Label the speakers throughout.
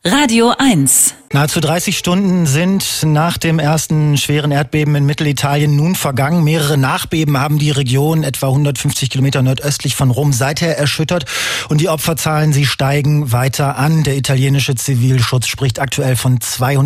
Speaker 1: Radio 1.
Speaker 2: Nahezu 30 Stunden sind nach dem ersten schweren Erdbeben in Mittelitalien nun vergangen. Mehrere Nachbeben haben die Region etwa 150 Kilometer nordöstlich von Rom seither erschüttert. Und die Opferzahlen, sie steigen weiter an. Der italienische Zivilschutz spricht aktuell von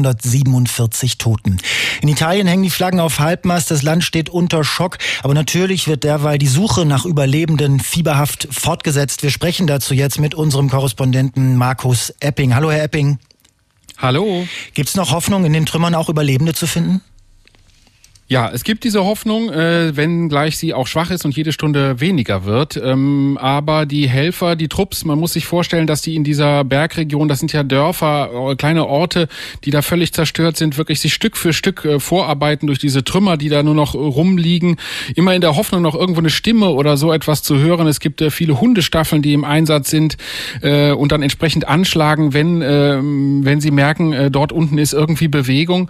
Speaker 2: 247 Toten. In Italien hängen die Flaggen auf Halbmast. Das Land steht unter Schock. Aber natürlich wird derweil die Suche nach Überlebenden fieberhaft fortgesetzt. Wir sprechen dazu jetzt mit unserem Korrespondenten Markus Epping. Hallo, Herr Epping.
Speaker 3: Hallo.
Speaker 2: Gibt's noch Hoffnung, in den Trümmern auch Überlebende zu finden?
Speaker 3: Ja, es gibt diese Hoffnung, wenn gleich sie auch schwach ist und jede Stunde weniger wird. Aber die Helfer, die Trupps, man muss sich vorstellen, dass die in dieser Bergregion, das sind ja Dörfer, kleine Orte, die da völlig zerstört sind, wirklich sich Stück für Stück vorarbeiten durch diese Trümmer, die da nur noch rumliegen. Immer in der Hoffnung, noch irgendwo eine Stimme oder so etwas zu hören. Es gibt viele Hundestaffeln, die im Einsatz sind und dann entsprechend anschlagen, wenn sie merken, dort unten ist irgendwie Bewegung.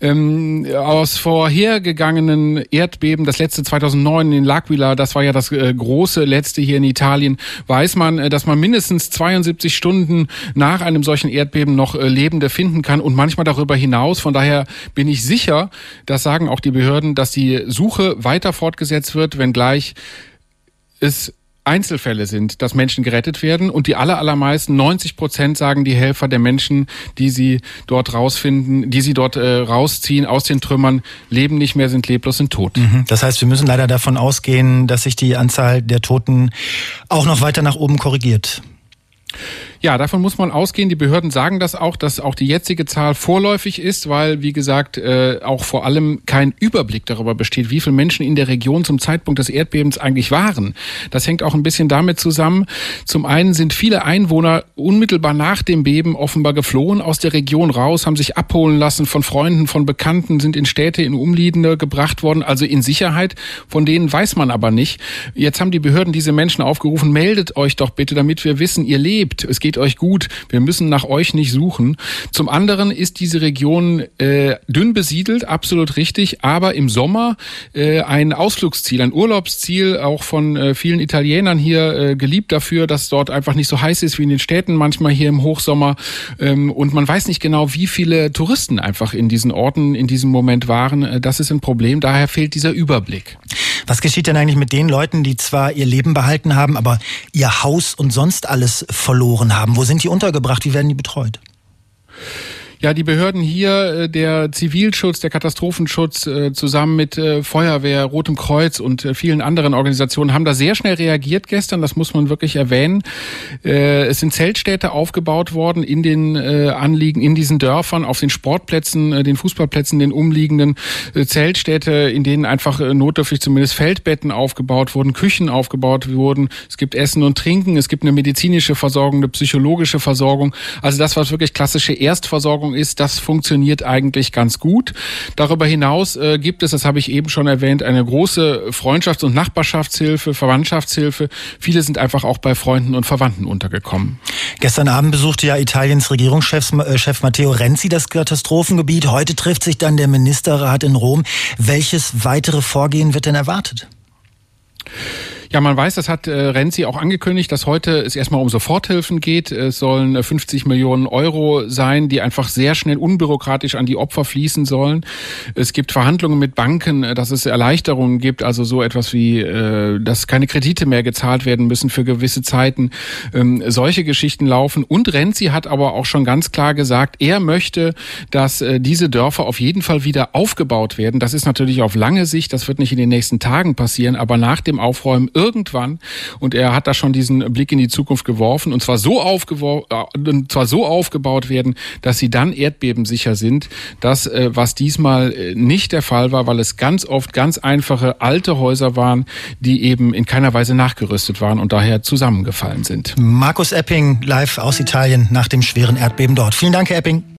Speaker 3: Aus vorhergegangenen Erdbeben, das letzte 2009 in L'Aquila, das war ja das große letzte hier in Italien, weiß man, dass man mindestens 72 Stunden nach einem solchen Erdbeben noch Lebende finden kann und manchmal darüber hinaus. Von daher bin ich sicher, das sagen auch die Behörden, dass die Suche weiter fortgesetzt wird, wenngleich es Einzelfälle sind, dass Menschen gerettet werden, und die allermeisten, 90%, sagen die Helfer, der Menschen, die sie dort rausfinden, die sie dort rausziehen aus den Trümmern, leben nicht mehr, sind leblos, sind tot.
Speaker 2: Das heißt, wir müssen leider davon ausgehen, dass sich die Anzahl der Toten auch noch weiter nach oben korrigiert.
Speaker 3: Ja, davon muss man ausgehen. Die Behörden sagen das auch, dass auch die jetzige Zahl vorläufig ist, weil, wie gesagt, auch vor allem kein Überblick darüber besteht, wie viele Menschen in der Region zum Zeitpunkt des Erdbebens eigentlich waren. Das hängt auch ein bisschen damit zusammen. Zum einen sind viele Einwohner unmittelbar nach dem Beben offenbar geflohen aus der Region raus, haben sich abholen lassen von Freunden, von Bekannten, sind in Städte, in Umliegende gebracht worden, also in Sicherheit. Von denen weiß man aber nicht. Jetzt haben die Behörden diese Menschen aufgerufen, meldet euch doch bitte, damit wir wissen, ihr lebt. Es geht euch gut. Wir müssen nach euch nicht suchen. Zum anderen ist diese Region dünn besiedelt, absolut richtig, aber im Sommer ein Ausflugsziel, ein Urlaubsziel, auch von vielen Italienern hier geliebt dafür, dass dort einfach nicht so heiß ist wie in den Städten, manchmal hier im Hochsommer. Und man weiß nicht genau, wie viele Touristen einfach in diesen Orten in diesem Moment waren. Das ist ein Problem, daher fehlt dieser Überblick.
Speaker 2: Was geschieht denn eigentlich mit den Leuten, die zwar ihr Leben behalten haben, aber ihr Haus und sonst alles verloren haben? Wo sind die untergebracht? Wie werden die betreut?
Speaker 3: Ja, die Behörden hier, der Zivilschutz, der Katastrophenschutz, zusammen mit Feuerwehr, Rotem Kreuz und vielen anderen Organisationen haben da sehr schnell reagiert gestern, das muss man wirklich erwähnen. Es sind Zeltstädte aufgebaut worden in den Anliegen, in diesen Dörfern, auf den Sportplätzen, den Fußballplätzen, den umliegenden Zeltstädte, in denen einfach notdürftig zumindest Feldbetten aufgebaut wurden, Küchen aufgebaut wurden. Es gibt Essen und Trinken, es gibt eine medizinische Versorgung, eine psychologische Versorgung. Also das, was wirklich klassische Erstversorgung ist, das funktioniert eigentlich ganz gut. Darüber hinaus gibt es, das habe ich eben schon erwähnt, eine große Freundschafts- und Nachbarschaftshilfe, Verwandtschaftshilfe. Viele sind einfach auch bei Freunden und Verwandten untergekommen.
Speaker 2: Gestern Abend besuchte ja Italiens Regierungschef Matteo Renzi das Katastrophengebiet. Heute trifft sich dann der Ministerrat in Rom. Welches weitere Vorgehen wird denn erwartet?
Speaker 3: Ja, man weiß, das hat Renzi auch angekündigt, dass heute es erstmal um Soforthilfen geht. Es sollen 50 Millionen Euro sein, die einfach sehr schnell unbürokratisch an die Opfer fließen sollen. Es gibt Verhandlungen mit Banken, dass es Erleichterungen gibt, also so etwas wie, dass keine Kredite mehr gezahlt werden müssen für gewisse Zeiten. Solche Geschichten laufen. Und Renzi hat aber auch schon ganz klar gesagt, er möchte, dass diese Dörfer auf jeden Fall wieder aufgebaut werden. Das ist natürlich auf lange Sicht, das wird nicht in den nächsten Tagen passieren, aber nach dem Aufräumen irgendwann, und er hat da schon diesen Blick in die Zukunft geworfen, und zwar so aufgebaut werden, dass sie dann erdbebensicher sind. Das, was diesmal nicht der Fall war, weil es ganz oft ganz einfache alte Häuser waren, die eben in keiner Weise nachgerüstet waren und daher zusammengefallen sind.
Speaker 2: Markus Epping live aus Italien nach dem schweren Erdbeben dort. Vielen Dank, Herr Epping.